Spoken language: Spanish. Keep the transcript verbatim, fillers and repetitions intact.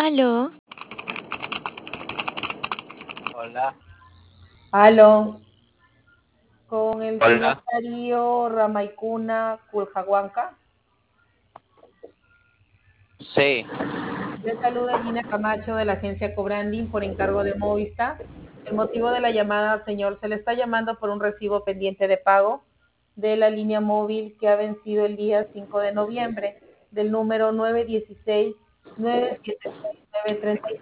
Aló, Hola, Aló, con el señor hola. Darío Ramaicuna Culjahuanca. Sí, Le saluda Gina Camacho de la agencia Cobranding por encargo de Movistar. El motivo de la llamada, señor, se le está llamando por un recibo pendiente de pago de la línea móvil que ha vencido el día cinco de noviembre del número nueve uno seis, nueve siete seis, nueve tres